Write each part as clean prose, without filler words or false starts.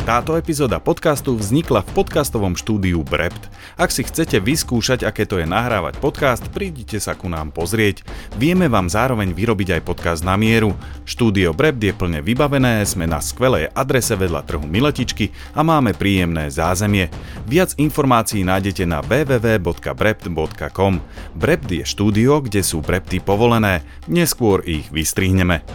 Táto epizóda podcastu vznikla v podcastovom štúdiu Brept. Ak si chcete vyskúšať, aké to je nahrávať podcast, prídite sa ku nám pozrieť. Vieme vám zároveň vyrobiť aj podcast na mieru. Štúdio Brept je plne vybavené, sme na skvelej adrese vedľa trhu Miletičky a máme príjemné zázemie. Viac informácií nájdete na www.brept.com. Brept je štúdio, kde sú brepty povolené. Neskôr ich vystrihneme.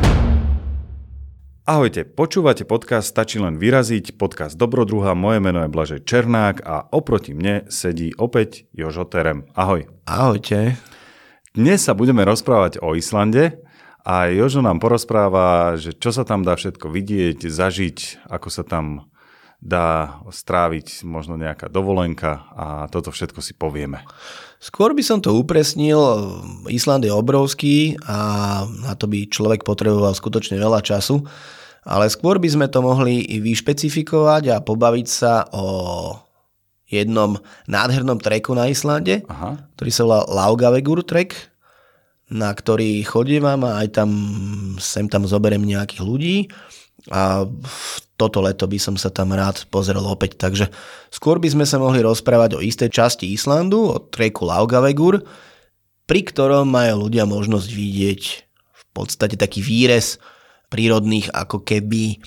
Ahojte, počúvate podcast Stačí len vyraziť, podcast Dobrodruha, moje meno je Blažej Černák a oproti mne sedí opäť Jožo Terem. Ahoj. Ahojte. Dnes sa budeme rozprávať o Islande a Jožo nám porozpráva, že čo sa tam dá všetko vidieť, zažiť, ako sa tam dá stráviť možno nejaká dovolenka a toto všetko si povieme. Skôr by som to upresnil, Island je obrovský a na to by človek potreboval skutočne veľa času, ale skôr by sme to mohli vyšpecifikovať a pobaviť sa o jednom nádhernom treku na Islande, ktorý sa volá Laugavegur trek, na ktorý chodievam a aj sem tam zoberiem nejakých ľudí a toto leto by som sa tam rád pozrel opäť. Takže skôr by sme sa mohli rozprávať o istej časti Islandu, o treku Laugavegur, pri ktorom majú ľudia možnosť vidieť v podstate taký výrez prírodných ako keby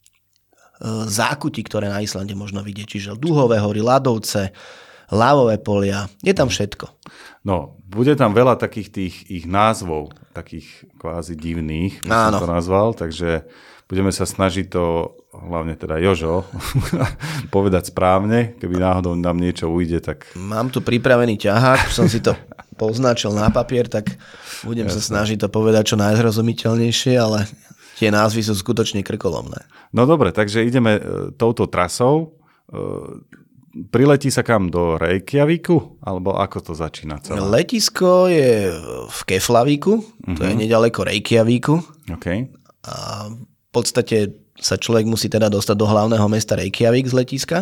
zákutí, ktoré na Islande možno vidieť. Čiže Duhové hory, ľadovce, lávové polia, je tam všetko. No, bude tam veľa takých tých ich názvov, takých kvázi divných, by som to nazval, takže budeme sa snažiť to, hlavne teda Jožo, povedať správne. Keby náhodou nám niečo ujde, tak... Mám tu pripravený ťahák, som si to poznačil na papier, tak budem sa snažiť to povedať čo najzrozumiteľnejšie, ale tie názvy sú skutočne krkolomné. No dobre, takže ideme touto trasou. Priletí sa kam? Do Reykjavíku? Alebo ako to začína celé? Letisko je v Keflavíku, to je nedaleko Reykjavíku. Okay. A v podstate sa človek musí teda dostať do hlavného mesta Reykjavík z letiska,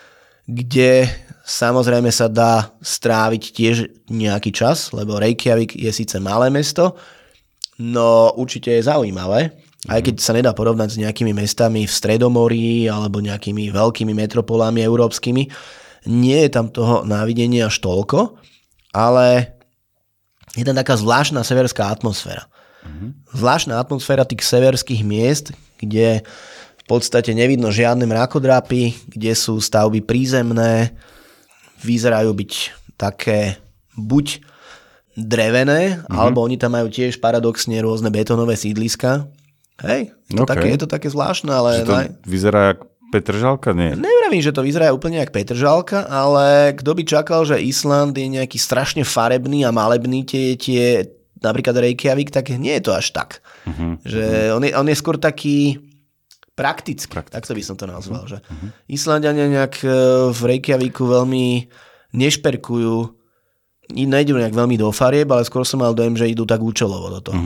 kde samozrejme sa dá stráviť tiež nejaký čas, lebo Reykjavík je síce malé mesto, no určite je zaujímavé, aj keď sa nedá porovnať s nejakými mestami v Stredomorí alebo nejakými veľkými metropolami európskymi. Nie je tam toho návidenia až toľko, ale je tam taká zvláštna severská atmosféra. Zvláštna atmosféra tých severských miest, kde v podstate nevidno žiadne mrakodrapy, kde sú stavby prízemné, vyzerajú byť také buď drevené, alebo oni tam majú tiež paradoxne rôzne betónové sídliska. Hej, je to také zvláštne, ale... Že to vyzerá jak Petržalka? Nie. Nevravím, že to vyzerá úplne jak Petržalka, ale kto by čakal, že Island je nejaký strašne farebný a malebný, tie napríklad Reykjavík, tak nie je to až tak. Že on je skôr taký praktický, takto by som to nazval. Že Islanďania nejak v Reykjavíku veľmi nešperkujú, nejdu nejak veľmi do farieb, ale skôr som mal dojem, že idú tak účelovo do toho.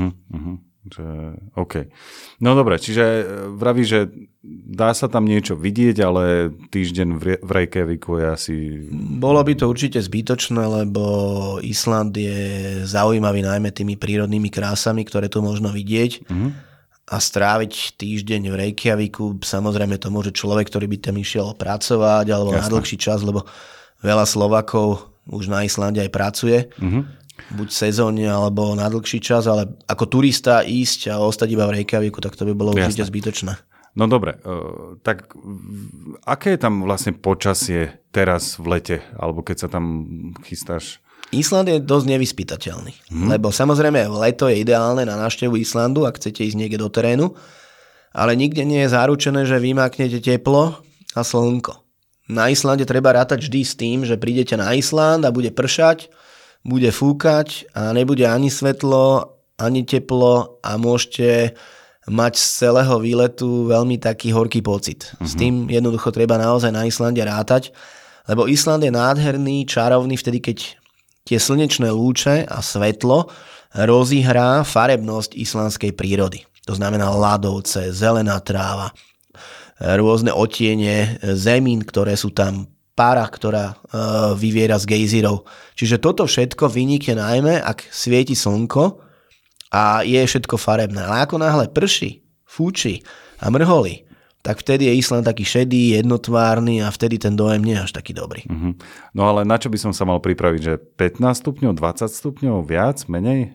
OK. No dobre, čiže vraví, že dá sa tam niečo vidieť, ale týždeň v Reykjavíku je asi... Bolo by to určite zbytočné, lebo Island je zaujímavý najmä tými prírodnými krásami, ktoré tu možno vidieť. A stráviť týždeň v Reykjavíku, samozrejme to môže človek, ktorý by tam išiel pracovať alebo na dlhší čas, lebo veľa Slovákov už na Islande aj pracuje. Buď sezónne, alebo na dlhší čas, ale ako turista ísť a ostať iba v Reykjavíku, tak to by bolo určite zbytočné. No dobre, tak aké je tam vlastne počasie teraz v lete, alebo keď sa tam chystáš? Island je dosť nevyspytateľný, lebo samozrejme leto je ideálne na návštevu Islandu, ak chcete ísť niekde do terénu, ale nikde nie je zaručené, že vymáknete teplo a slnko. Na Islande treba rátať vždy s tým, že prídete na Island a bude pršať, bude fúkať a nebude ani svetlo, ani teplo a môžete mať z celého výletu veľmi taký horký pocit. S tým jednoducho treba naozaj na Islande rátať, lebo Island je nádherný, čarovný vtedy, keď tie slnečné lúče a svetlo rozihrá farebnosť islandskej prírody. To znamená ľadovce, zelená tráva, rôzne odtiene zemín, ktoré sú tam, pára, ktorá vyviera z gejzírov. Čiže toto všetko vynikne najmä, ak svieti slnko a je všetko farebné. Ale ako náhle prší, fúči a mrholí, tak vtedy je Island taký šedý, jednotvárny a vtedy ten dojem nie je až taký dobrý. No ale na čo by som sa mal pripraviť, že 15 stupňov, 20 stupňov, viac, menej?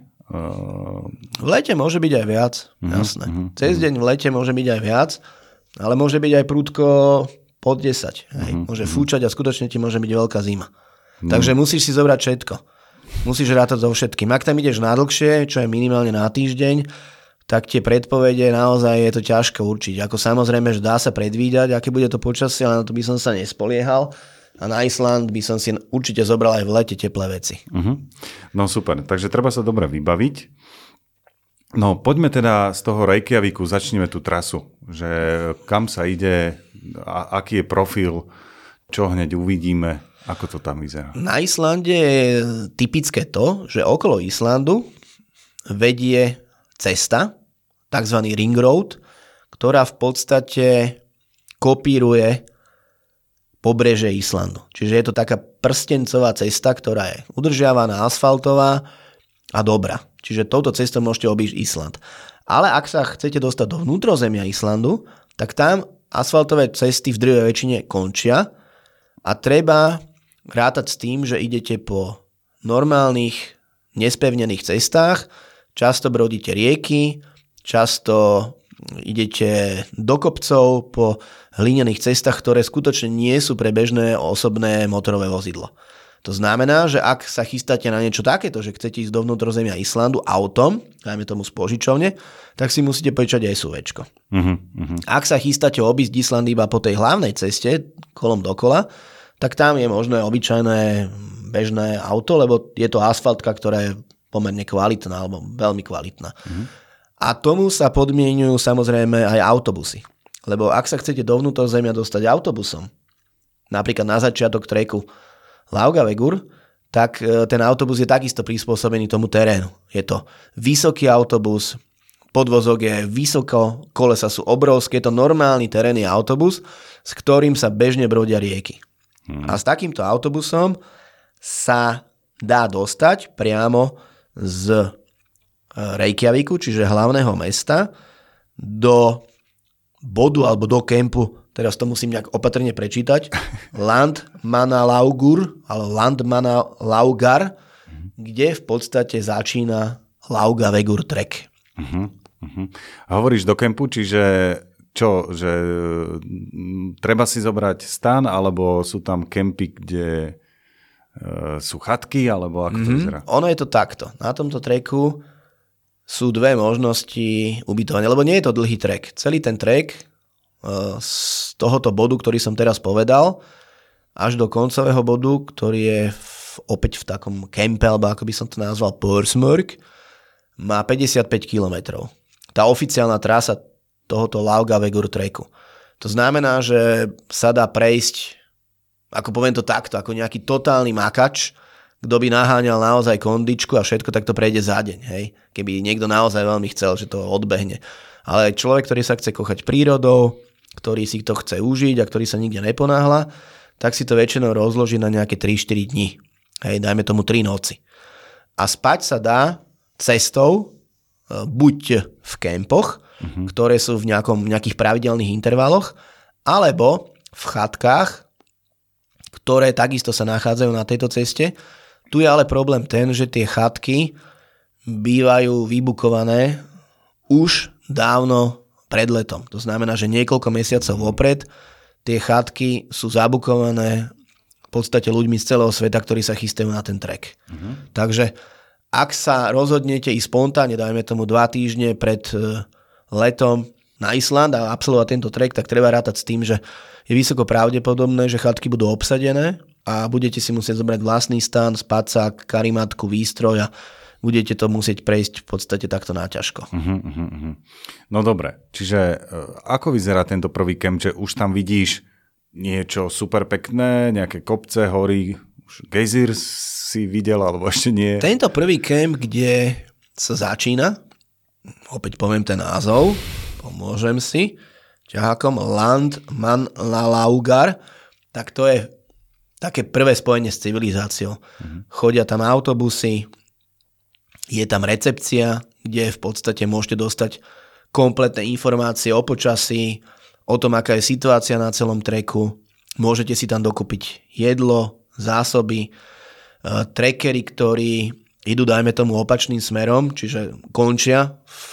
V lete môže byť aj viac, jasné. Cez deň v lete môže byť aj viac, ale môže byť aj prudko pod 10. Môže fúčať a skutočne ti môže byť veľká zima. Takže musíš si zobrať všetko. Musíš rátať so všetkým. Ak tam ideš na dlhšie, čo je minimálne na týždeň, tak tie predpovede naozaj je to ťažko určiť. Ako samozrejme, že dá sa predvídať, aké bude to počasie, ale na to by som sa nespoliehal. A na Island by som si určite zobral aj v lete teplé veci. No super, takže treba sa dobre vybaviť. No poďme teda z toho Reykjavíku, začneme tú trasu. Že kam sa ide, aký je profil, čo hneď uvidíme, ako to tam vyzerá. Na Islande je typické to, že okolo Islandu vedie cesta, takzvaný ring road, ktorá v podstate kopíruje pobrežie Islandu. Čiže je to taká prstencová cesta, ktorá je udržiavaná, asfaltová a dobrá. Čiže touto cestou môžete obísť Island. Ale ak sa chcete dostať do vnútrozemia Islandu, tak tam asfaltové cesty v drvivej väčšine končia a treba rátať s tým, že idete po normálnych, nespevnených cestách, často brodíte rieky, často idete do kopcov po hlinených cestách, ktoré skutočne nie sú pre bežné osobné motorové vozidlo. To znamená, že ak sa chystáte na niečo takéto, že chcete ísť do vnútrozemia Islandu autom, dajme tomu z požičovne, tak si musíte počať SUVčko. Ak sa chystáte obísť Island iba po tej hlavnej ceste, kolom dokola, tak tam je možné obyčajné bežné auto, lebo je to asfaltka, ktorá je pomerne kvalitná alebo veľmi kvalitná. A tomu sa podmienujú samozrejme aj autobusy. Lebo ak sa chcete do vnútrozemia dostať autobusom, napríklad na začiatok treku Laugavegur, tak ten autobus je takisto prispôsobený tomu terénu. Je to vysoký autobus, podvozok je vysoko, kolesa sú obrovské, je to normálny terénny autobus, s ktorým sa bežne brodia rieky. A s takýmto autobusom sa dá dostať priamo z Reykjavíku, čiže hlavného mesta, do bodu alebo do kempu, teraz to musím nejak opatrne prečítať, Landmannalaugur, alebo Landmannalaugar, kde v podstate začína Laugavegur trek. A hovoríš do kempu, čiže čo, že treba si zobrať stan, alebo sú tam kempy, kde sú chatky, alebo ako to vyzerá? Ono je to takto. Na tomto treku sú dve možnosti ubytovania, lebo nie je to dlhý trek. Celý ten trek z tohoto bodu, ktorý som teraz povedal, až do koncového bodu, ktorý je opäť v takom kempe, alebo ako by som to nazval, Porsmörk, má 55 kilometrov. Tá oficiálna trasa tohoto Laugavegur treku. To znamená, že sa dá prejsť, ako poviem to takto, ako nejaký totálny makač, kto by naháňal naozaj kondičku a všetko, tak to prejde za deň. Hej? Keby niekto naozaj veľmi chcel, že to odbehne. Ale človek, ktorý sa chce kochať prírodou, ktorý si to chce užiť a ktorý sa nikde neponáhla, tak si to väčšinou rozloží na nejaké 3-4 dni. Hej, dajme tomu 3 noci. A spať sa dá cestou, buď v kempoch, ktoré sú v nejakých pravidelných intervaloch, alebo v chatkách, ktoré takisto sa nachádzajú na tejto ceste. Tu je ale problém ten, že tie chatky bývajú vybukované už dávno pred letom. To znamená, že niekoľko mesiacov vopred tie chatky sú zabukované v podstate ľuďmi z celého sveta, ktorí sa chystajú na ten trek. Takže ak sa rozhodnete ísť spontánne, dajme tomu 2 týždne pred letom na Island a absolvovať tento trek, tak treba rátať s tým, že je vysoko pravdepodobné, že chatky budú obsadené a budete si musieť zobrať vlastný stan, spacák, karimatku, výstroj a budete to musieť prejsť v podstate takto naťažko. No dobre, čiže ako vyzerá tento prvý kemp, že už tam vidíš niečo super pekné, nejaké kopce, hory, už gejzír si videl, alebo ešte nie? Tento prvý kemp, kde sa začína, opäť poviem ten názov, pomôžem si, ťahákom Landmannalaugar, tak to je také prvé spojenie s civilizáciou. Chodia tam autobusy, je tam recepcia, kde v podstate môžete dostať kompletné informácie o počasí, o tom, aká je situácia na celom treku. Môžete si tam dokúpiť jedlo, zásoby, trackery, ktorí idú, dajme tomu, opačným smerom, čiže končia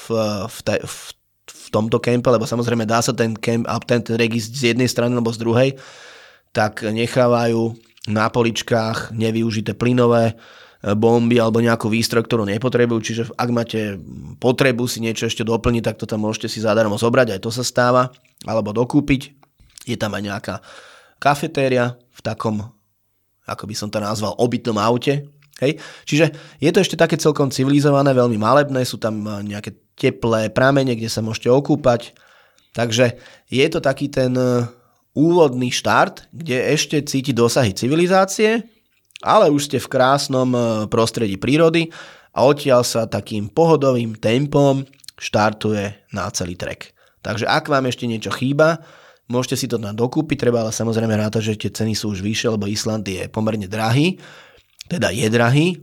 v tomto kempe, lebo samozrejme dá sa ten kemp a ten trek ísť z jednej strany alebo z druhej, tak nechávajú na poličkách nevyužité plynové bomby alebo nejakú výstroj, ktorú nepotrebujú, čiže ak máte potrebu si niečo ešte doplniť, tak to tam môžete si zadarmo zobrať, aj to sa stáva, alebo dokúpiť. Je tam aj nejaká kafetéria v takom, ako by som to nazval, obytnom aute. Hej? Čiže je to ešte také celkom civilizované, veľmi malebné, sú tam nejaké teplé pramene, kde sa môžete okúpať. Takže je to taký ten úvodný štart, kde ešte cíti dosahy civilizácie, ale už ste v krásnom prostredí prírody a odtiaľ sa takým pohodovým tempom štartuje na celý trek. Takže ak vám ešte niečo chýba, môžete si to tam dokúpiť, treba ale samozrejme rátať, že tie ceny sú už vyššie, lebo Island je pomerne drahý, teda je drahý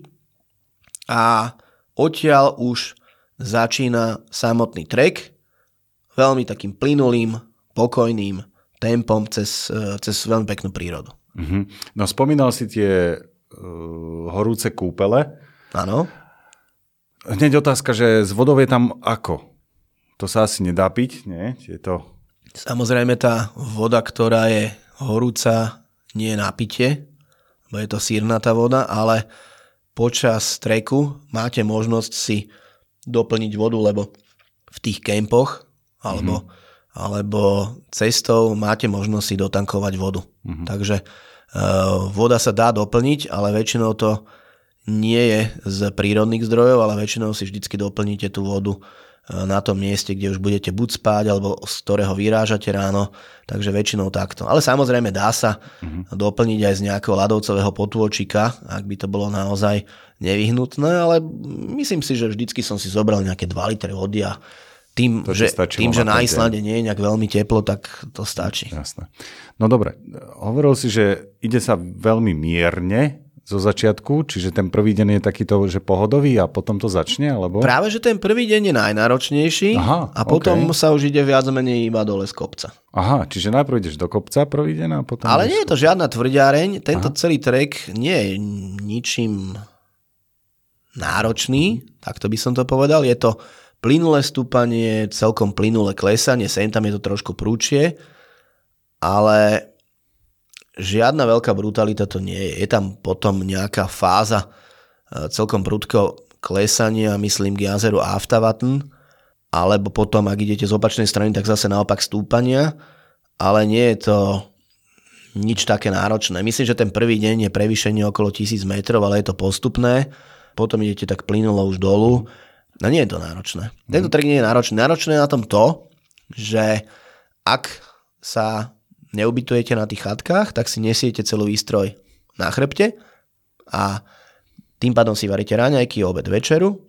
a odtiaľ už začína samotný trek veľmi takým plynulým, pokojným tempom cez veľmi peknú prírodu. No spomínal si tie horúce kúpele. Áno. Hneď otázka, že s vodou je tam ako? To sa asi nedá piť, nie? Samozrejme tá voda, ktorá je horúca, nie je na pitie, bo je to sírnatá voda, ale počas treku máte možnosť si doplniť vodu, lebo v tých kempoch alebo cestou máte možnosť si dotankovať vodu. Takže voda sa dá doplniť, ale väčšinou to nie je z prírodných zdrojov, ale väčšinou si vždycky doplníte tú vodu na tom mieste, kde už budete buď spať, alebo z ktorého vyrážate ráno, takže väčšinou takto. Ale samozrejme dá sa doplniť aj z nejakého ľadovcového potôčika, ak by to bolo naozaj nevyhnutné, ale myslím si, že vždycky som si zobral nejaké 2 litre vody a tým, že na Islande nie je nejak veľmi teplo, tak to stačí. Jasné. No dobre, hovoril si, že ide sa veľmi mierne zo začiatku, čiže ten prvý deň je takýto, že pohodový a potom to začne, alebo? Práve, že ten prvý deň je najnáročnejší a potom sa už ide viac menej iba dole z kopca. Aha, čiže najprv ideš do kopca prvý deň a potom... Ale nie je to žiadna tvrďáreň, tento celý trek nie je ničím náročný, takto by som to povedal, je to plynulé stúpanie, celkom plynulé klesanie, sem tam je to trošku prúčie, ale žiadna veľká brutalita to nie je. Je tam potom nejaká fáza celkom prudkého klesania, myslím k jazeru Aftavatn, alebo potom, ak idete z opačnej strany, tak zase naopak stúpania, ale nie je to nič také náročné. Myslím, že ten prvý deň je prevýšenie okolo 1000 metrov, ale je to postupné, potom idete tak plynulo už dolu. No nie je to náročné. Tento trek nie je náročný. Náročné je na tom to, že ak sa neubytujete na tých chatkách, tak si nesiete celú výstroj na chrbte a tým pádom si varíte raňajky, obed, večeru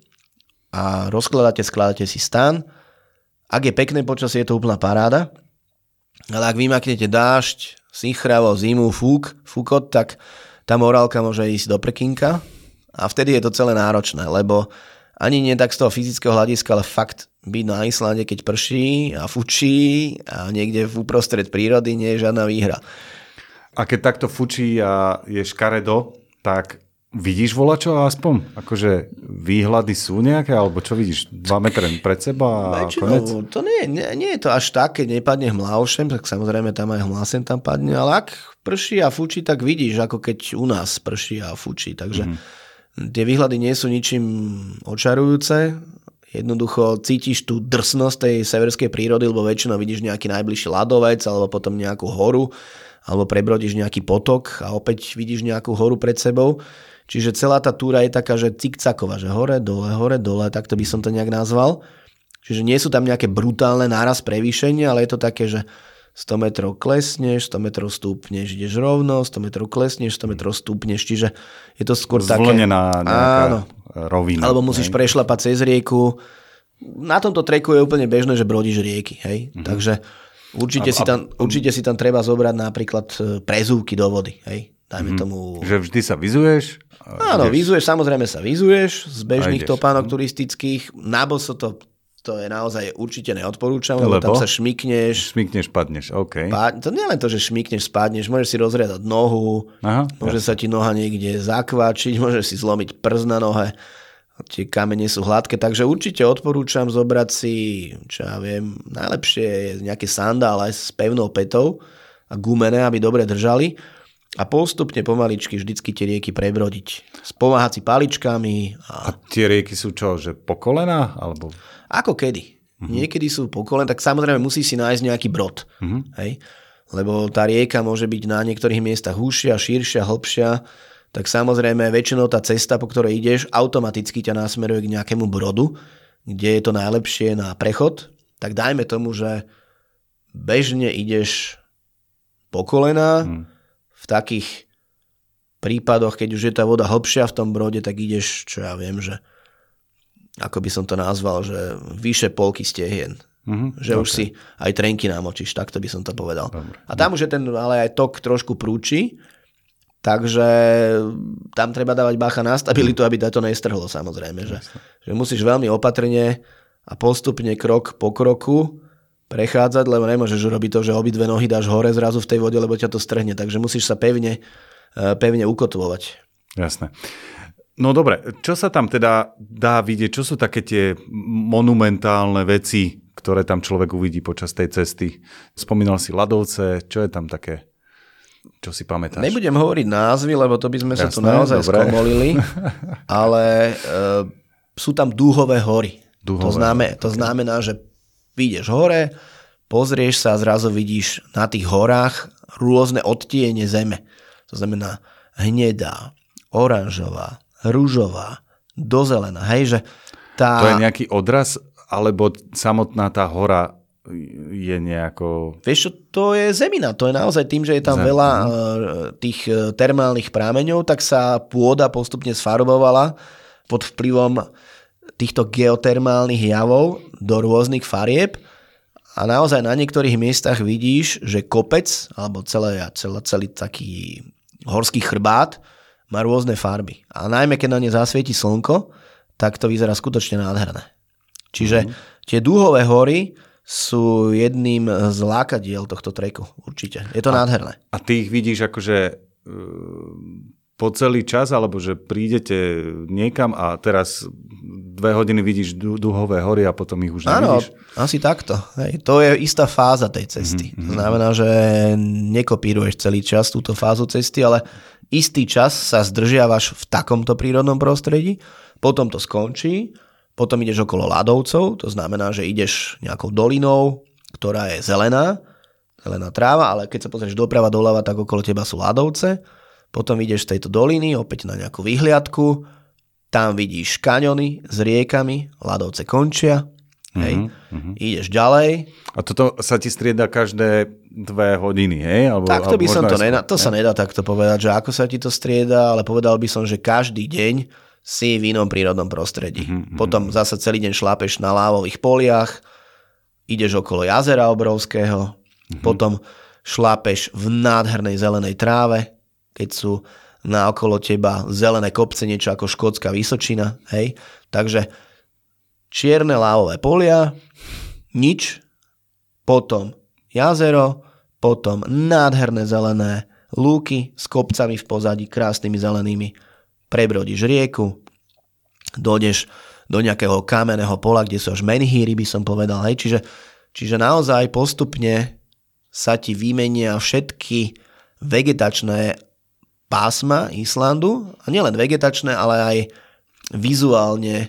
a skladáte si stan. Ak je pekné počasie, je to úplná paráda, ale ak vymaknete dážď, sichravo, zimu, fúkot, tak tá morálka môže ísť do prekynka a vtedy je to celé náročné, lebo ani nie tak z toho fyzického hľadiska, ale fakt byť na Islande, keď prší a fučí a niekde v uprostred prírody nie je žiadna výhra. A keď takto fučí a je škaredo, tak vidíš volačo aspoň? Akože výhľady sú nejaké? Alebo čo vidíš? 2 metre pred seba a konec? To nie je to až tak, keď nepadne hmlaušem, tak samozrejme tam aj hmlásem tam padne, ale ak prší a fučí, tak vidíš, ako keď u nás prší a fučí. Takže tie výhľady nie sú ničím očarujúce. Jednoducho cítiš tú drsnosť tej severskej prírody, lebo väčšinou vidíš nejaký najbližší ľadovec alebo potom nejakú horu alebo prebrodíš nejaký potok a opäť vidíš nejakú horu pred sebou. Čiže celá tá túra je taká, že cikcaková, že hore, dole, takto by som to nejak nazval. Čiže nie sú tam nejaké brutálne náraz prevýšenia, ale je to také, že 100 metrov klesneš, 100 metrov stúpneš, ideš rovno, 100 metrov klesneš, 100 metrov stúpneš, čiže je to skôr také... Zvlnená nejaká rovina. Alebo musíš prešlapať cez rieku. Na tomto treku je úplne bežné, že brodíš rieky, hej? Takže určite si tam treba zobrať napríklad prezúvky do vody, hej? Dajme tomu... Že vždy sa vyzuješ? Áno, samozrejme sa vyzuješ z bežných topánok turistických, na boso to to je naozaj určite neodporúčam, lebo tam sa šmikneš. Šmikneš, padneš, OK. To nie len to, že šmikneš, spadneš, môžeš si rozriadať nohu, môže sa ti noha niekde zakváčiť, môžeš si zlomiť prst na nohe, tie kamene sú hladké, takže určite odporúčam zobrať si, čo ja viem, najlepšie je nejaké sandále s pevnou pätou a gumené, aby dobre držali a postupne pomaličky vždycky tie rieky prebrodiť. Spomáhať si paličkami. A tie rieky sú čo, že po kolená? Alebo... Ako kedy. Niekedy sú po kolená, tak samozrejme musí si nájsť nejaký brod. Hej? Lebo tá rieka môže byť na niektorých miestach užšia, širšia, hlbšia, tak samozrejme väčšinou tá cesta, po ktorej ideš, automaticky ťa nasmeruje k nejakému brodu, kde je to najlepšie na prechod. Tak dajme tomu, že bežne ideš po kolená, v takých prípadoch, keď už je tá voda hlbšia v tom brode, tak ideš, čo ja viem, že ako by som to nazval, že vyše polky stehien. Že už si aj trenky namočíš, takto by som to povedal. Dobre. A tam už je ten, ale aj tok trošku prúči, takže tam treba dávať bacha na stabilitu, aby to nestrhlo samozrejme. Že musíš veľmi opatrne a postupne krok po kroku prechádzať, lebo nemôžeš robiť to, že obidve nohy dáš hore zrazu v tej vode, lebo ťa to strhne. Takže musíš sa pevne ukotvovať. Jasné. No dobre, čo sa tam teda dá vidieť? Čo sú také tie monumentálne veci, ktoré tam človek uvidí počas tej cesty? Spomínal si ľadovce, čo je tam také? Čo si pamätáš? Nebudem hovoriť názvy, lebo to by sme sa tu naozaj skomolili, ale sú tam dúhové hory. To znamená, že vyjdeš hore, pozrieš sa a zrazu vidíš na tých horách rôzne odtiene zeme. To znamená hnedá, oranžová, ružová, dozelená. Hej, že To je nejaký odraz, alebo samotná tá hora je nejako... Vieš čo, to je zemina. To je naozaj tým, že je tam veľa tých termálnych prámeňov, tak sa pôda postupne sfarbovala pod vplyvom týchto geotermálnych javov do rôznych farieb a naozaj na niektorých miestach vidíš, že kopec alebo celý taký horský chrbát má rôzne farby. A najmä keď na ne zasvieti slnko, tak to vyzerá skutočne nádherné. Čiže tie dúhové hory sú jedným z lákadiel tohto treku. Určite. Je to nádherné. A ty ich vidíš akože po celý čas, alebo že prídete niekam a teraz 2 hodiny vidíš dúhové hory a potom ich už nevidíš? Áno, asi takto. Hej. To je istá fáza tej cesty. To znamená, že nekopíruješ celý čas túto fázu cesty, ale istý čas sa zdržiavaš v takomto prírodnom prostredí, potom to skončí, potom ideš okolo ľadovcov, to znamená, že ideš nejakou dolinou, ktorá je zelená tráva, ale keď sa pozrieš doprava, doľava, tak okolo teba sú ľadovce. Potom ideš z tejto doliny opäť na nejakú vyhliadku, tam vidíš kaňony s riekami, ľadovce končia, hej. Ideš ďalej. A toto sa ti strieda každé 2 hodiny, hej? Takto by som to sa nedá takto povedať, že ako sa ti to strieda, ale povedal by som, že každý deň si v inom prírodnom prostredí. Potom zasa celý deň šlápeš na lávových poliach, ideš okolo jazera obrovského, potom šlápeš v nádhernej zelenej tráve, keď sú naokolo teba zelené kopce, niečo ako škótska Vysočina, hej. Takže čierne lávové polia, nič, potom jazero, potom nádherné zelené lúky s kopcami v pozadí, krásnymi zelenými, prebrodíš rieku, dojdeš do nejakého kamenného pola, kde sú až menhíry, by som povedal, hej. Čiže naozaj postupne sa ti vymenia všetky vegetačné pásma Islandu, a nielen vegetačné, ale aj vizuálne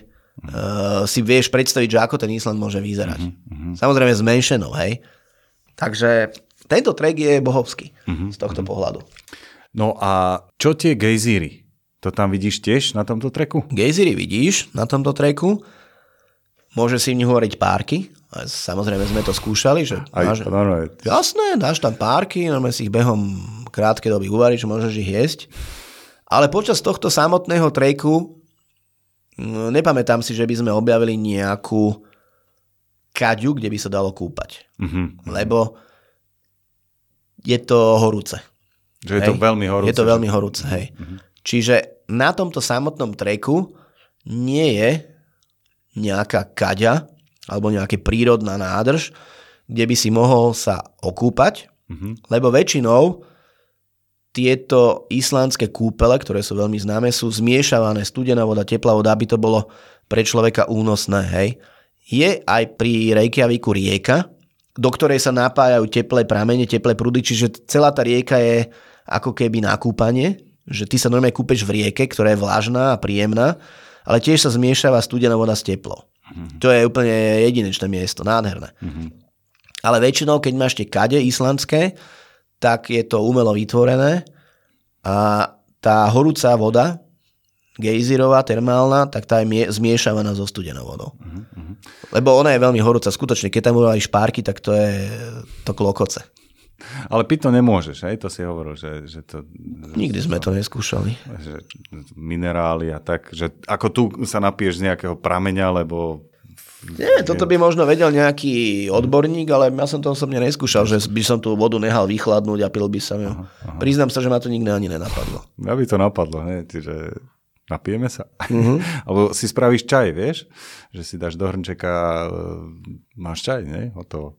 si vieš predstaviť, že ako ten Island môže vyzerať. Samozrejme zmenšenou, hej. Takže tento trek je bohovský z tohto pohľadu. No a čo tie gejzíry? To tam vidíš tiež na tomto treku? Gejzíry vidíš na tomto treku. Môže si v nich hovoriť párky. Samozrejme sme to skúšali. Že jasné, dáš tam párky, si ich behom krátke doby uvaríš, môžeš ich jesť. Ale počas tohto samotného treku nepamätám si, že by sme objavili nejakú kaďu, kde by sa dalo kúpať. Lebo je to horúce. Že je to veľmi horúce. Je to veľmi horúce, hej. Čiže na tomto samotnom treku nie je nejaká kaďa, alebo nejaká prírodná nádrž, kde by si mohol sa okúpať, lebo väčšinou tieto islandské kúpele, ktoré sú veľmi známe, sú zmiešavané studená voda, teplá voda, aby to bolo pre človeka únosné. Hej. Je aj pri Reykjavíku rieka, do ktorej sa napájajú teplé pramene, teplé prúdy, čiže celá tá rieka je ako keby na kúpanie, že ty sa normálne kúpeš v rieke, ktorá je vlažná a príjemná, ale tiež sa zmiešava studená voda s teplou. To je úplne jedinečné miesto, nádherné. Ale väčšinou, keď máš tie kade islandské, tak je to umelo vytvorené a tá horúca voda, gejzirová, termálna, tak tá je zmiešavaná so studenou vodou. Lebo ona je veľmi horúca. Skutočne, keď tam budú špárky, tak to je to klokoce. Ale piť to nemôžeš, hej? To si hovoril, že to... Nikdy sme to neskúšali. Že minerály a tak, že ako tu sa napiješ z nejakého prameňa, lebo... Nie, toto by možno vedel nejaký odborník, ale ja som to osobne neskúšal, že by som tú vodu nehal vychladnúť a pil by som ju. Priznám sa, že ma to nikdy ani nenapadlo. Ja by to napadlo, ne? Čiže napijeme sa. Alebo si spravíš čaj, vieš? Že si dáš do hrnčeka, máš čaj, ne? Hotovo.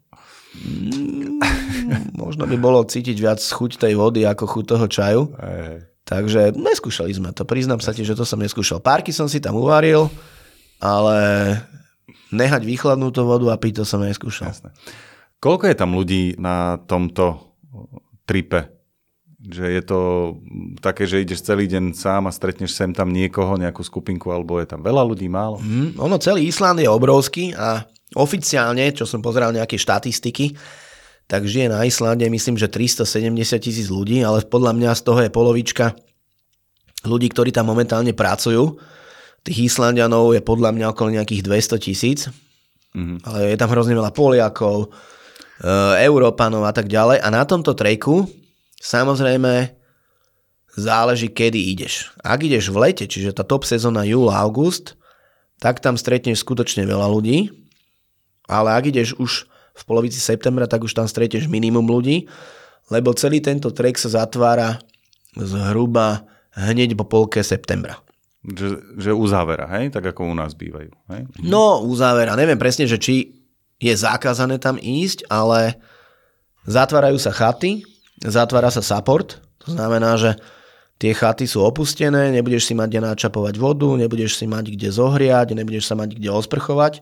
Možno by bolo cítiť viac chuť tej vody ako chuť toho čaju. Takže neskúšali sme to. Priznám sa ti, že to som neskúšal. Párky som si tam uvaril, ale nehať vychladnúť tú vodu a piť to som neskúšal. Jasné. Koľko je tam ľudí na tomto tripe? Že je to také, že ideš celý deň sám a stretneš sem tam niekoho, nejakú skupinku, alebo je tam veľa ľudí, málo? Ono, celý Island je obrovský a oficiálne, čo som pozeral nejaké štatistiky, tak žije na Islande, myslím, že 370,000 ľudí, ale podľa mňa z toho je polovička ľudí, ktorí tam momentálne pracujú. Tých Islandianov je podľa mňa okolo nejakých 200,000, ale je tam hrozne veľa Poliakov, Európanov a tak ďalej. A na tomto treku samozrejme záleží, kedy ideš. Ak ideš v lete, čiže tá top sezóna júl, august, tak tam stretneš skutočne veľa ľudí, ale ak ideš už v polovici septembra, tak už tam stretneš minimum ľudí, lebo celý tento trek sa zatvára zhruba hneď po polke septembra. Že uzávera, hej? Tak ako u nás bývajú. Hej? No, uzávera. Neviem presne, že či je zakázané tam ísť, ale zatvárajú sa chaty, zatvára sa support, to znamená, že tie chaty sú opustené, nebudeš si mať kde načapovať vodu, nebudeš si mať kde zohriať, nebudeš sa mať kde osprchovať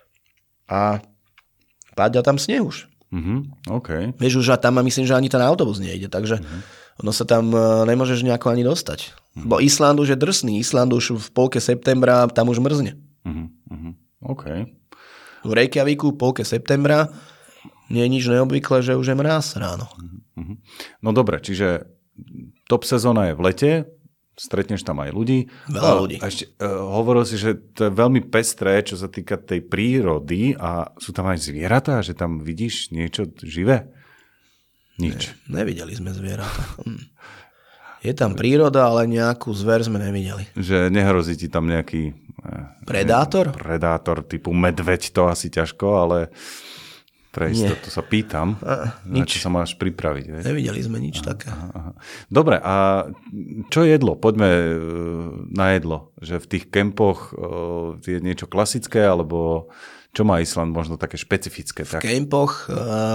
a páďa tam sneh už. Okay. Vieš, už tam myslím, že ani ten autobus nejde, takže ono sa tam nemôžeš nejako ani dostať. Bo Island už je drsný, Island už v polke septembra tam už mrzne. Okay. V Reykjavíku v polke septembra nie je nič neobvyklé, že už je mráz ráno. No dobre, čiže top sezóna je v lete, stretneš tam aj ľudí. Veľa ľudí. A ešte hovoril si, že to je veľmi pestré, čo sa týka tej prírody a sú tam aj zvieratá, že tam vidíš niečo živé? Nič. Nevideli sme zvieratá. Je tam príroda, ale nejakú zver sme nevideli. Že nehrozí ti tam nejaký... Predátor? Predátor typu medveď, to asi ťažko, ale... Pre istotu sa pýtam, na čo sa máš pripraviť. Vieš? Nevideli sme nič také. Dobre, a čo jedlo? Poďme na jedlo. Že v tých kempoch je niečo klasické, alebo čo má Island možno také špecifické? V kempoch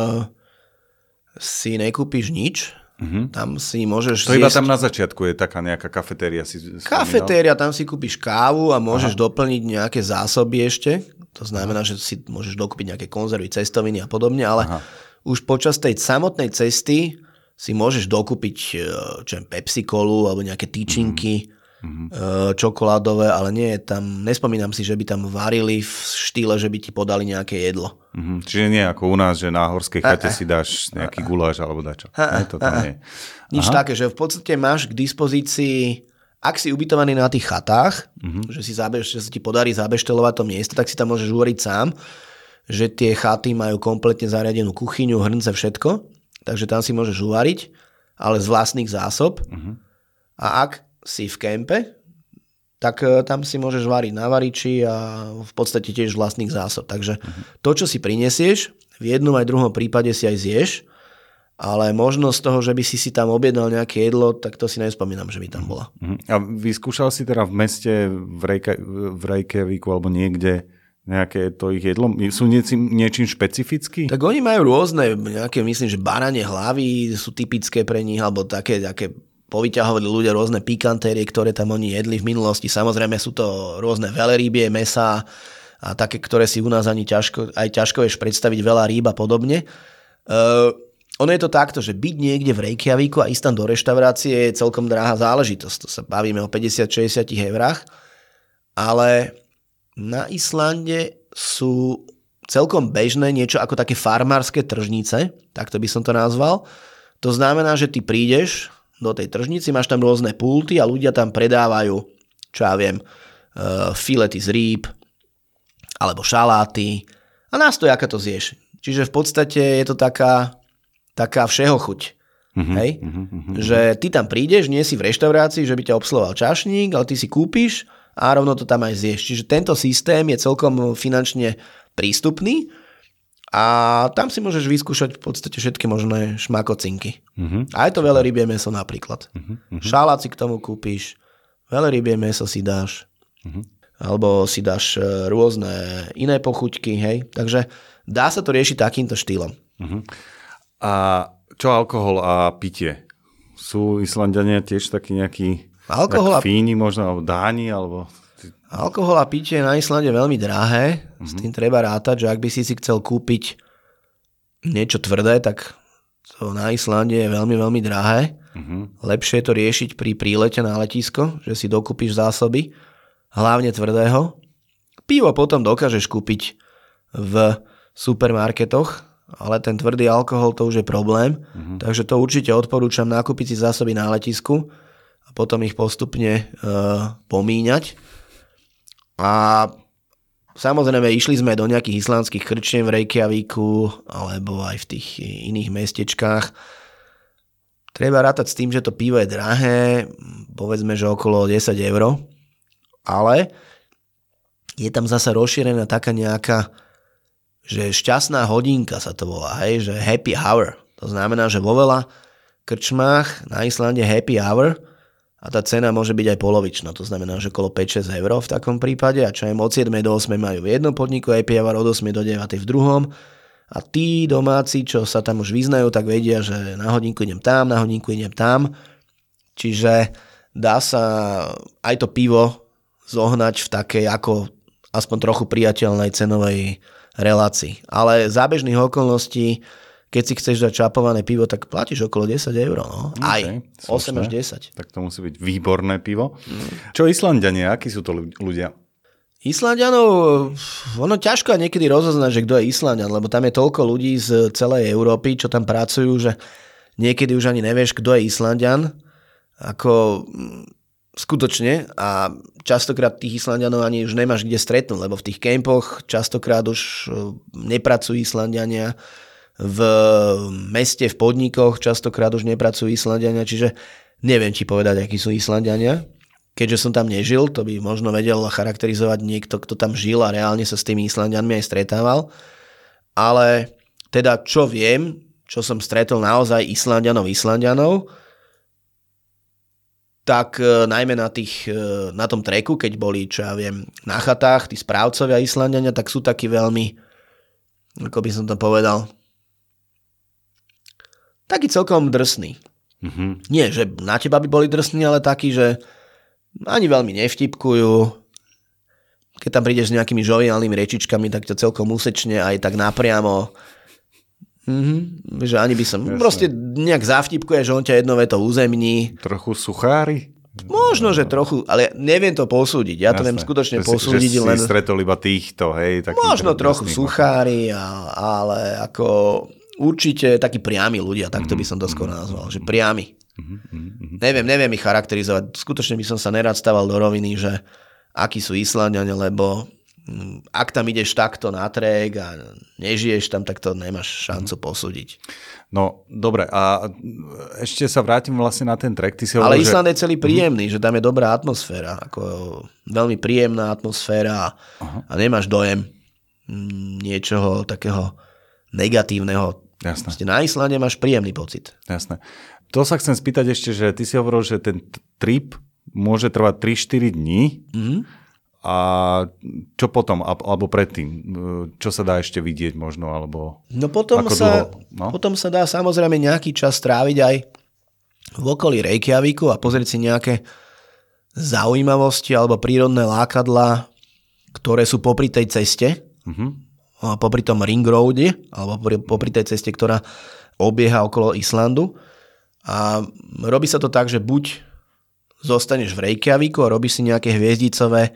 si nekúpiš nič. Tam si môžeš to iba tam na začiatku je taká nejaká kafetéria. Kafetéria, tam si kúpiš kávu a môžeš doplniť nejaké zásoby ešte. To znamená, že si môžeš dokúpiť nejaké konzervy, cestoviny a podobne, ale už počas tej samotnej cesty si môžeš dokúpiť Pepsi-Colu alebo nejaké tyčinky čokoládové, ale nie je tam, nespomínam si, že by tam varili v štýle, že by ti podali nejaké jedlo. Čiže nie ako u nás, že na horskej chate si dáš nejaký guláš alebo dačo. To tam nie. Nič také, že v podstate máš k dispozícii, ak si ubytovaný na tých chatách, že sa ti podarí zabeštelovať to miesto, tak si tam môžeš uvariť sám, že tie chaty majú kompletne zariadenú kuchyňu, hrnce, všetko, takže tam si môžeš uvariť, ale z vlastných zásob. A ak si v kempe, tak tam si môžeš variť na variči a v podstate tiež z vlastných zásob. Takže to, čo si prinesieš, v jednom aj druhom prípade si aj zješ, ale možnosť toho, že by si tam objednal nejaké jedlo, tak to si nespomínam, že by tam bola. A vyskúšal si teda v meste v Reykjavíku alebo niekde Nejaké to ich jedlo? Sú niečím špecifický? Tak oni majú rôzne, nejaké, myslím, že baranie hlavy sú typické pre nich, alebo také povyťahovali ľudia rôzne pikantérie, ktoré tam oni jedli v minulosti. Samozrejme sú to rôzne veľrybie, mäsa a také, ktoré si u nás ani ťažko vieš predstaviť, veľa rýb a podobne. Ono je to takto, že byť niekde v Reykjavíku a ísť tam do reštaurácie je celkom drahá záležitosť. To sa bavíme o 50-60 eurách, ale na Islande sú celkom bežné niečo ako také farmárske tržnice, takto by som to nazval. To znamená, že ty prídeš do tej tržnici, máš tam rôzne pulty a ľudia tam predávajú, čo ja viem, filety z rýb, alebo šaláty a nástojaka to zješ. Čiže v podstate je to taká všeho chuť. Hej? Že ty tam prídeš, nie si v reštaurácii, že by ťa obsluhoval čašník, ale ty si kúpiš a rovno to tam aj zješ. Čiže tento systém je celkom finančne prístupný a tam si môžeš vyskúšať v podstate všetky možné šmakocinky. Aj to veľrybie mäso napríklad. Šalát si k tomu kúpiš, veľrybie mäso si dáš, alebo si dáš rôzne iné pochuťky, hej. Takže dá sa to riešiť takýmto štýlom. A čo alkohol a pitie? Sú Islanďania tiež takí nejakí fíni možno, alebo dáni, alebo... Alkohol a pitie je na Islande veľmi drahé, s tým treba rátať, že ak by si chcel kúpiť niečo tvrdé, tak to na Islande je veľmi, veľmi drahé. Lepšie je to riešiť pri prílete na letisko, že si dokúpiš zásoby, hlavne tvrdého. Pivo potom dokážeš kúpiť v supermarketoch, ale ten tvrdý alkohol to už je problém, takže to určite odporúčam nakúpiť si zásoby na letisku a potom ich postupne pomíňať. A samozrejme išli sme do nejakých islandských krčiem v Reykjavíku alebo aj v tých iných mestečkách. Treba rátať s tým, že to pivo je drahé, povedzme, že okolo 10 €, ale je tam zasa rozšírená taká nejaká, že šťastná hodinka sa to volá, hej, že happy hour. To znamená, že vo veľa krčmách na Islande happy hour a tá cena môže byť aj polovičná, to znamená, že okolo 5-6 € v takom prípade a čo aj od 7 do 8 majú v jednom podniku, happy hour od 8 do 9 v druhom a tí domáci, čo sa tam už vyznajú, tak vedia, že na hodinku idem tam, na hodinku idem tam, čiže dá sa aj to pivo zohnať v takej ako aspoň trochu priateľnej cenovej relácii, ale za bežných okolností keď si chceš dať čapované pivo, tak platíš okolo 10 €. No. Okay, aj 8 až 10. Tak to musí byť výborné pivo. Čo Islanďania, akí sú to ľudia? Islanďanov, ono ťažko niekedy rozoznať, že kto je Islanďan, lebo tam je toľko ľudí z celej Európy, čo tam pracujú, že niekedy už ani nevieš, kto je Islanďan. Ako skutočne a častokrát tých Islanďanov ani už nemáš kde stretnúť, lebo v tých kempoch častokrát už nepracujú Islanďania. V meste, v podnikoch častokrát už nepracujú Islanďania, čiže neviem ti povedať, akí sú Islanďania. Keďže som tam nežil, to by možno vedel charakterizovať niekto, kto tam žil a reálne sa s tými Islanďanmi aj stretával. Ale teda čo viem, čo som stretol naozaj Islanďanov, tak najmä na tom treku, keď boli, čo ja viem, na chatách, tí správcovia Islanďania, tak sú takí veľmi, ako by som to povedal, taký celkom drsný. Nie, že na teba by boli drsní, ale taký, že ani veľmi nevtipkujú. Keď tam prídeš s nejakými žoviálnymi rečičkami, tak to celkom úsečne aj tak napriamo. Že ani by som... Jasne. Proste nejak zavtipkuje, že on ťa jednou vetou uzemní. Trochu suchári? Možno, že trochu, ale neviem to posúdiť. Ja to viem skutočne posúdiť. Že si stretol iba týchto, hej? Možno trochu suchári, ale ako... Určite takí priami ľudia, takto by som to skoro nazval, že priami. Neviem ich charakterizovať. Skutočne by som sa nerad stával do roviny, že akí sú Islanďania, lebo ak tam ideš takto na trek a nežiješ tam, tak to nemáš šancu posúdiť. No, dobre, a ešte sa vrátim vlastne na ten trek. Ale Island je celý príjemný, že tam je dobrá atmosféra, ako veľmi príjemná atmosféra a nemáš dojem niečoho takého negatívneho. Jasné. Na Islande máš príjemný pocit. Jasné. To sa chcem spýtať ešte, že ty si hovoril, že ten trip môže trvať 3-4 dní. A čo potom, alebo predtým? Čo sa dá ešte vidieť možno, alebo no potom potom sa dá samozrejme nejaký čas stráviť aj v okolí Reykjavíku a pozrieť si nejaké zaujímavosti alebo prírodné lákadlá, ktoré sú popri tej ceste, popri tom ring roade, alebo popri tej ceste, ktorá obieha okolo Islandu. A robí sa to tak, že buď zostaneš v Reykjavíku a robíš si nejaké hviezdicové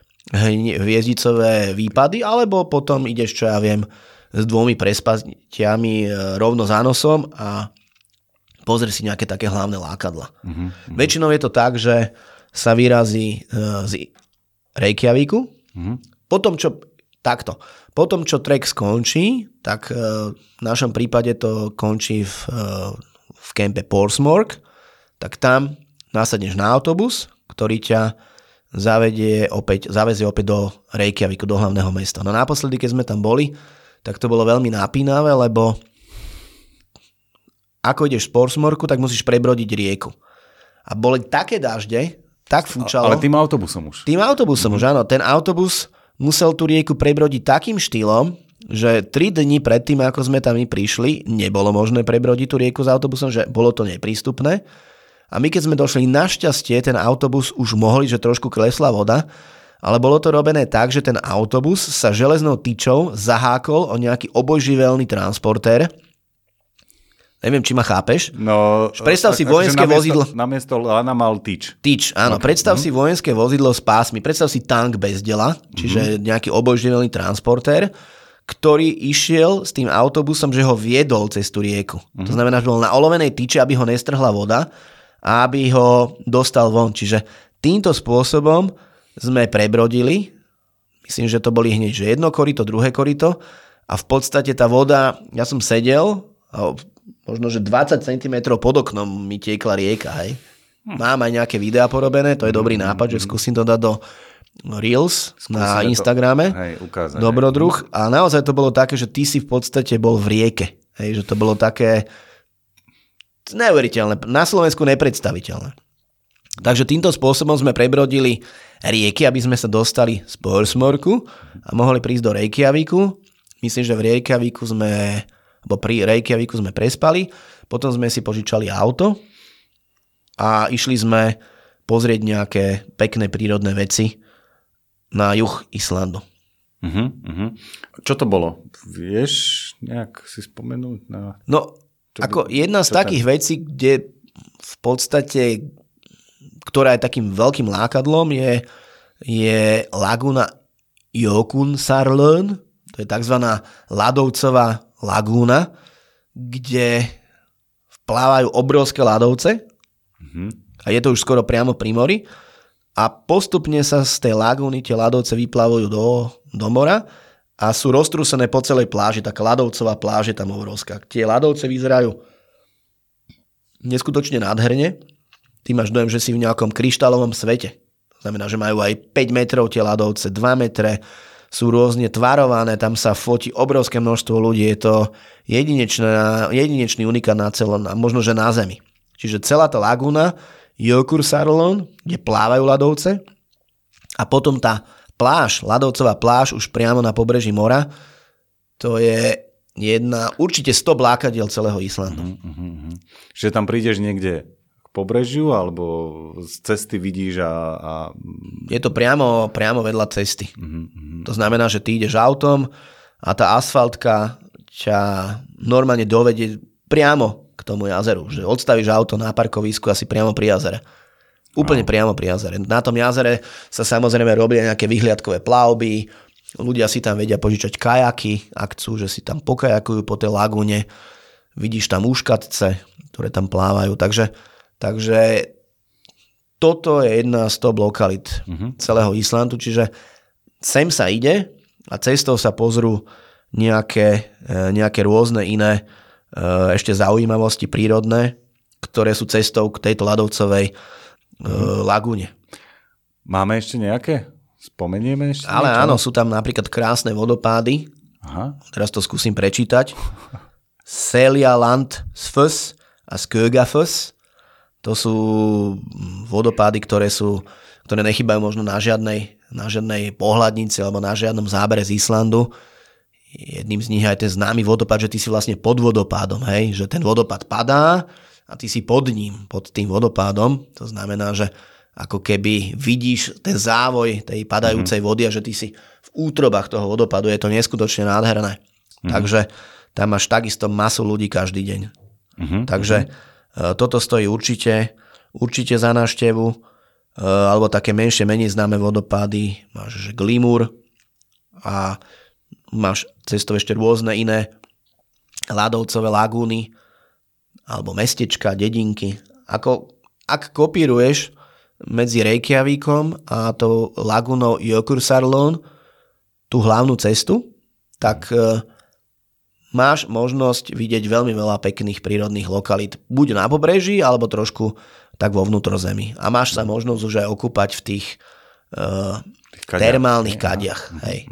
výpady, alebo potom ideš, čo ja viem, s 2 prespatiami rovno za nosom a pozrieš si nejaké také hlavné lákadla. Väčšinou je to tak, že sa vyrazí z Reykjavíku, potom čo trek skončí, tak v našom prípade to končí v kempe Porsmork, tak tam nasadneš na autobus, ktorý ťa zavezie opäť do Reykjavíku, do hlavného mesta. No naposledy, keď sme tam boli, tak to bolo veľmi napínavé, lebo ako ideš z Porsmorku, tak musíš prebrodiť rieku. A boli také dažde, tak fúčalo. Ale tým autobusom už. Tým autobusom už, áno. Ten autobus musel tú rieku prebrodiť takým štýlom, že 3 dni predtým, ako sme tam prišli, nebolo možné prebrodiť tú rieku s autobusom, že bolo to neprístupné. A my keď sme došli, našťastie ten autobus už mohli, že trošku klesla voda, ale bolo to robené tak, že ten autobus sa železnou tyčou zahákol o nejaký obojživelný transportér. Neviem, či ma chápeš. No, predstav si vojenské vozidlo. Namiesto lana mal tyč. Tyč, áno. Okay. Predstav si vojenské vozidlo s pásmi. Predstav si tank bez dela, čiže nejaký obojživelný transportér, ktorý išiel s tým autobusom, že ho viedol cez tú rieku. To znamená, že bol na olovenej tyči, aby ho nestrhla voda a aby ho dostal von. Čiže týmto spôsobom sme prebrodili. Myslím, že to boli hneď že jedno korito, druhé korito a v podstate tá voda, ja som sedel a možno, že 20 cm pod oknom mi tiekla rieka. Hej. Mám aj nejaké videá porobené, to je dobrý nápad, že skúsim to dať do Reels na Instagrame. Ukázať, Dobrodruh. A naozaj to bolo také, že ty si v podstate bol v rieke. Hej, že to bolo také neuveriteľné. Na Slovensku nepredstaviteľné. Takže týmto spôsobom sme prebrodili rieky, aby sme sa dostali z Porsmorku a mohli prísť do Reykjavíku. Myslím, že pri Reykjavíku sme prespali. Potom sme si požičali auto a išli sme pozrieť nejaké pekné prírodné veci na juh Islandu. Čo to bolo? Vieš nejak si spomenúť? Jedna z takých vecí, kde v podstate, ktorá je takým veľkým lákadlom, je lagúna Jökulsárlón. To je takzvaná ľadovcová lagúna, kde plávajú obrovské ľadovce a je to už skoro priamo pri mori a postupne sa z tej lagúny tie ľadovce vyplávajú do mora a sú roztrúsené po celej pláži, taká ľadovcová pláž je tam obrovská. Tie ľadovce vyzerajú neskutočne nádherne. Ty máš dojem, že si v nejakom kryštálovom svete. To znamená, že majú aj 5 metrov tie ľadovce, 2 metre, sú rôzne tvarované, tam sa fotí obrovské množstvo ľudí, je to jedinečný unikát na celom, možno že na Zemi. Čiže celá tá lagúna Jökulsárlón, kde plávajú ľadovce a potom tá pláž, ľadovcová pláž už priamo na pobreží mora, to je určite 100 lákadiel celého Islandu. Čiže tam prídeš niekde k pobrežiu alebo z cesty vidíš a... Je to priamo vedľa cesty. To znamená, že ty ideš autom a tá asfaltka ťa normálne dovedie priamo k tomu jazeru. Že odstavíš auto na parkovisku asi priamo pri jazere. Úplne priamo pri jazere. Na tom jazere sa samozrejme robia nejaké vyhliadkové plavby, ľudia si tam vedia požičať kajaky, ak chcú, že si tam pokajakujú po tej lagúne, vidíš tam úškatce, ktoré tam plávajú. Takže toto je jedna z top lokalit celého Islandu, čiže sem sa ide a cestou sa pozrú nejaké rôzne iné ešte zaujímavosti prírodné, ktoré sú cestou k tejto ľadovcovej lagúne. Máme ešte nejaké? Spomenieme ešte Ale niečo? Áno, sú tam napríklad krásne vodopády. Aha. Teraz to skúsim prečítať. Seljalandsfoss a Skógafoss. To sú vodopády, ktoré nechybajú možno na žiadnej pohľadnici alebo na žiadnom zábere z Islandu. Jedným z nich je aj ten známy vodopád, že ty si vlastne pod vodopádom, hej, že ten vodopád padá a ty si pod ním, pod tým vodopádom. To znamená, že ako keby vidíš ten závoj tej padajúcej vody a že ty si v útrobách toho vodopádu, je to neskutočne nádherné. Takže tam máš takisto masu ľudí každý deň. Takže toto stojí určite za návštevu, alebo také menšie, menej známe vodopády, máš Glimur a máš cestou ešte rôzne iné ľadovcové lagúny, alebo mestečka, dedinky. Ak kopíruješ medzi Reykjavíkom a tou lagúnou Jökulsárlón tú hlavnú cestu, tak máš možnosť vidieť veľmi veľa pekných prírodných lokalít. Buď na pobreží, alebo trošku tak vo vnútrozemí. A máš sa možnosť už aj okúpať v tých termálnych kadiach. Hej.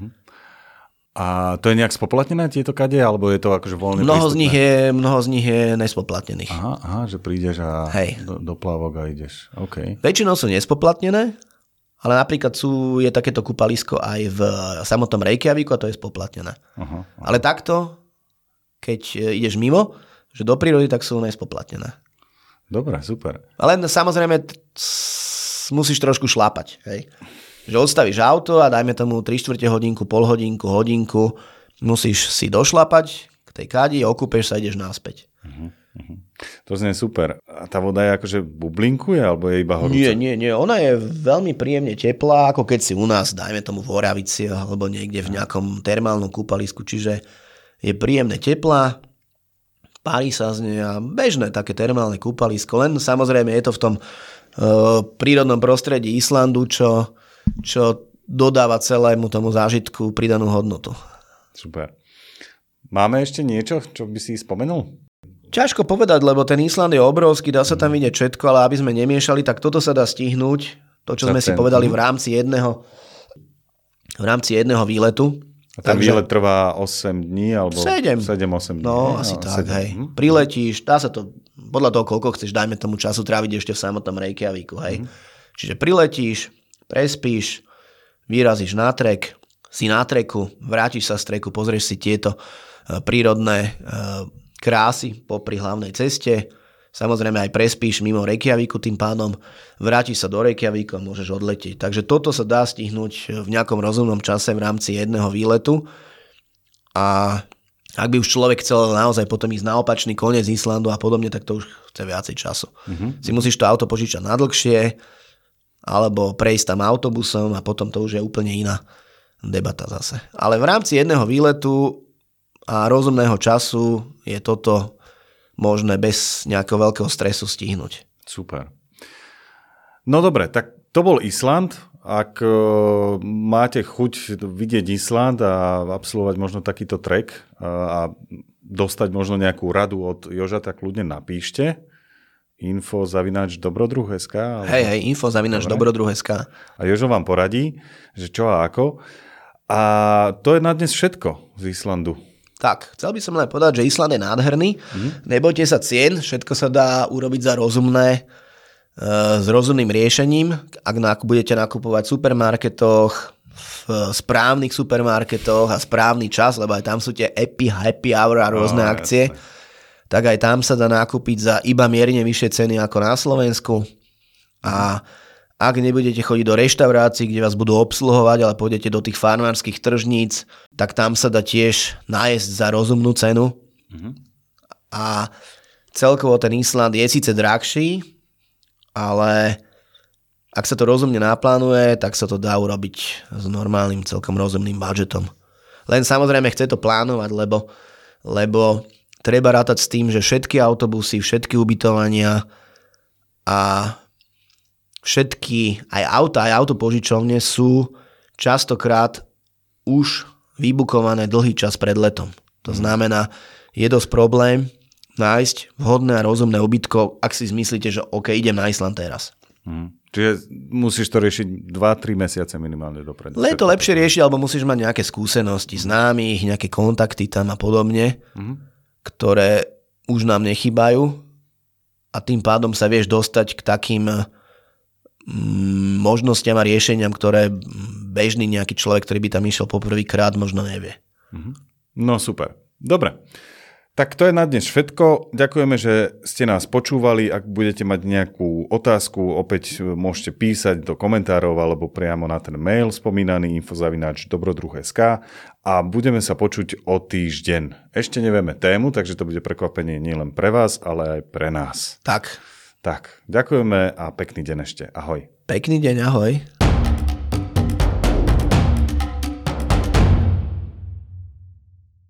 A to je nejak spoplatnené tieto kade, alebo je to akože voľne prístupné? Mnoho z nich je nespoplatnených. Aha, že prídeš a do plávok a ideš. Okay. Väčšinou sú nespoplatnené, ale napríklad je takéto kúpalisko aj v samotnom Reykjavíku a to je spoplatnené. Aha. Ale takto, keď ideš mimo, že do prírody, tak sú nespoplatnené. Dobre, super. Ale samozrejme musíš trošku šlápať, hej. Že odstavíš auto a dajme tomu 3/4 hodinku, pol hodinku, hodinku, musíš si došlapať k tej kádi, okúpeš sa, ideš naspäť. To znie super. A tá voda je akože bublinkuje, alebo je iba horúca? Nie. Ona je veľmi príjemne teplá, ako keď si u nás, dajme tomu v Oravici, alebo niekde v nejakom termálnom kúpalisku, čiže je príjemne teplá, pári sa z nej a bežné také termálne kúpalisko, len samozrejme je to v tom prírodnom prostredí Islandu, čo dodáva celému tomu zážitku pridanú hodnotu. Super. Máme ešte niečo, čo by si spomenul? Ťažko povedať, lebo ten Island je obrovský, dá sa tam vidieť všetko, ale aby sme nemiešali, tak toto sa dá stihnúť, to, čo sme si povedali v rámci jedného výletu. A ten výlet trvá 8 dní, alebo 7-8 dní. No, asi tak, 7. Hej. Priletíš, dá sa to, podľa toho, koľko chceš, dajme tomu času tráviť ešte v samotnom Reykjavíku, hej. Čiže priletíš, prespíš, vyrazíš na trek, si na treku, vrátiš sa z treku, pozrieš si tieto prírodné krásy popri hlavnej ceste, samozrejme aj prespíš mimo Reykjavíku tým pádom, vrátiš sa do Reykjavíku a môžeš odletieť. Takže toto sa dá stihnúť v nejakom rozumnom čase v rámci jedného výletu a ak by už človek chcel naozaj potom ísť na opačný koniec Islandu a podobne, tak to už chce viacej času. Si musíš to auto požičať na dlhšie alebo prejsť tam autobusom a potom to už je úplne iná debata zase. Ale v rámci jedného výletu a rozumného času je toto možné bez nejakého veľkého stresu stihnúť. Super. No dobre, tak to bol Island. Ak máte chuť vidieť Island a absolvovať možno takýto trek a dostať možno nejakú radu od Joža, tak ľudne napíšte. info@dobrodruh.sk Hej, info@dobrodruh.sk A Jožo vám poradí, že čo a ako. A to je na dnes všetko z Islandu. Tak, chcel by som len povedať, že Island je nádherný. Nebojte sa cien, všetko sa dá urobiť za rozumné, s rozumným riešením. Ak budete nakupovať v supermarketoch, v správnych supermarketoch a správny čas, lebo aj tam sú tie happy hour a rôzne akcie, tak aj tam sa dá nakúpiť za iba mierne vyššie ceny ako na Slovensku. A ak nebudete chodiť do reštaurácií, kde vás budú obsluhovať, ale pôjdete do tých farmárskych tržníc, tak tam sa dá tiež nájsť za rozumnú cenu. A celkovo ten Island je síce drahší, ale ak sa to rozumne naplánuje, tak sa to dá urobiť s normálnym, celkom rozumným budžetom. Len samozrejme chce to plánovať, lebo treba rátať s tým, že všetky autobusy, všetky ubytovania a všetky aj auta, aj autopožičovne sú častokrát už vybukované dlhý čas pred letom. To znamená, je dosť problém nájsť vhodné a rozumné ubytko, ak si zmyslíte, že OK, idem na Island teraz. Čiže musíš to riešiť 2-3 mesiace minimálne dopredu. Je to lepšie riešiť, alebo musíš mať nejaké skúsenosti známych, nejaké kontakty tam a podobne, ktoré už nám nechýbajú a tým pádom sa vieš dostať k takým možnostiam a riešeniam, ktoré bežný nejaký človek, ktorý by tam išiel poprvýkrát, možno nevie. No super. Dobre. Tak to je na dnes všetko. Ďakujeme, že ste nás počúvali. Ak budete mať nejakú otázku, opäť môžete písať do komentárov alebo priamo na ten mail spomínaný info@dobrodruh.sk a budeme sa počuť o týždeň. Ešte nevieme tému, takže to bude prekvapenie nielen pre vás, ale aj pre nás. Tak, ďakujeme a pekný deň ešte. Ahoj. pekný deň, ahoj.